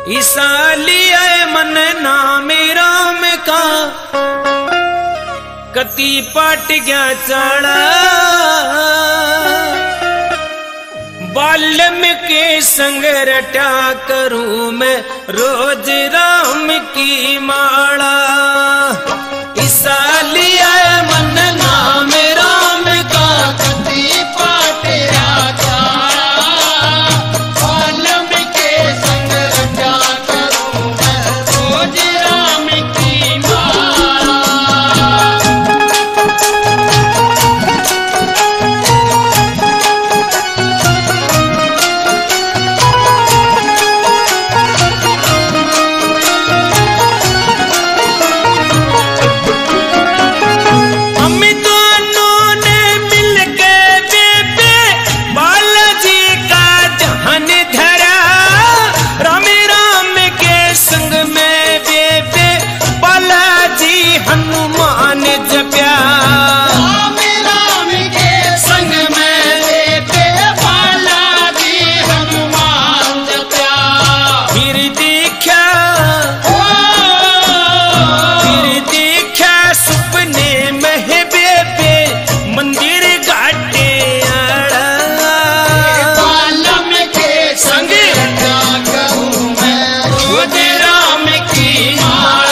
ईसालिया मन नाम राम का कति पाट गया चाड़ा बाल्यम के संग रटा करूं मैं रोज राम की माला। ईसालिया मन नाम राम का कति पाट गया चाड़ा बाल्यम के संग रटा करूं मैं रोज राम की माला। हनुमान जप्या राम राम के संग में बेटे बालाजी हनुमान जप्या। फिर देखा सुपने में बेबे मंदिर घाटे आड़ा बालम के संग रटा करूं मैं रोज राम की माला।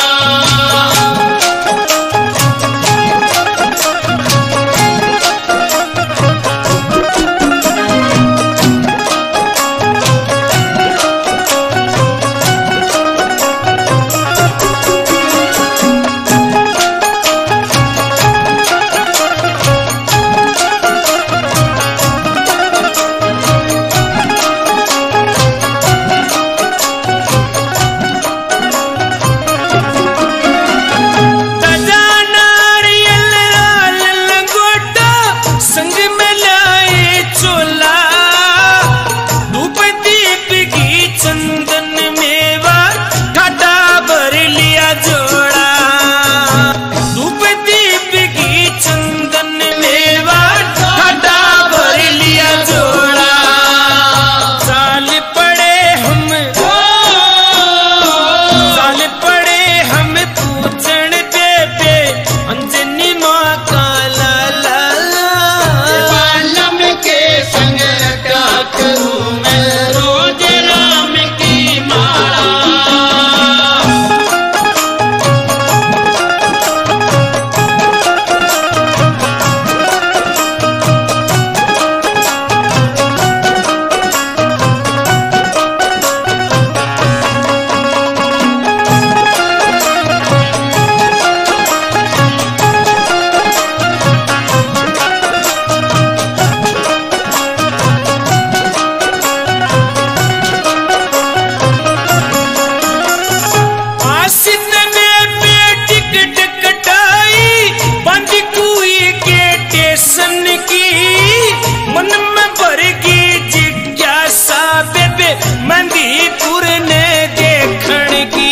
मंदीपुर ने देखण की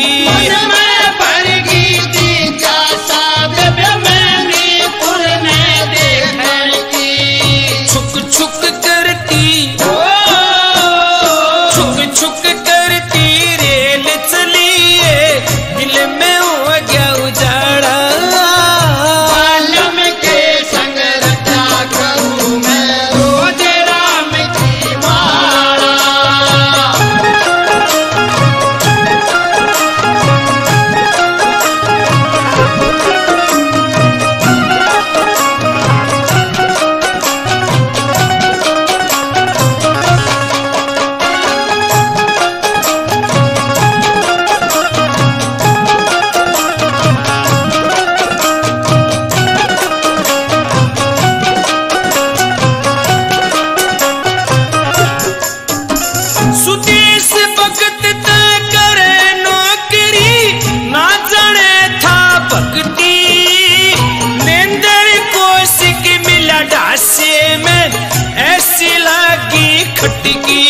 मन में भर गई जिज्ञासा बेबे मंदीपुर ने देखण की। छुक छुक करती रेल चलिए दिल में हो गया उजाड़ा। बालम के संग रटा करूं मैं रोज राम की माला। सुदेश भगत तय करे नौकरी ना जाने था भक्ति नेंदर कोशिक मिला ढासे में ऐसी लगी खटकी।